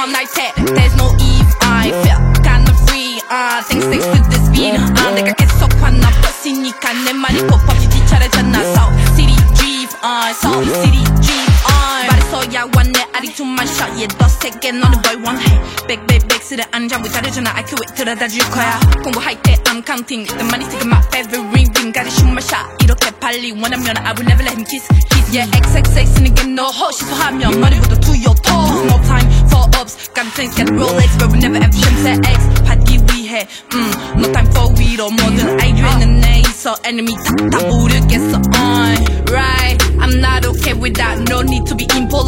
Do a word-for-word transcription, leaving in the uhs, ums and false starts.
원할 때 There's no Eve I feel kinda free uh, Thanks thanks to this beat uh, 내가 계속 화나 버시니까 내 말이 곧법이 뒤차려졌나 So City Drive uh, So City Drive uh, 말해서야 왔네 아리투만 셔 얘 더 세게 너는 뭘 원해 백백백스를 안 잠고 잘해주나 I Q 에 들어다 줄 거야 공부할 때 I'm counting the money taking my favorite ring ring gotta shoot my shot 이렇게 빨리 원하면 I will never let him kiss kiss yeah 엑스엑스엑스는 get no ho 시소하면 머리부터 to your toe no time for ups got things get Rolex but we never have 쉼새 X 받기 위해 mm, no time for 위로 모든 아이들은 내 있어 enemy 다, 다 모르겠어 uh, right I'm not okay with that no need to be impolite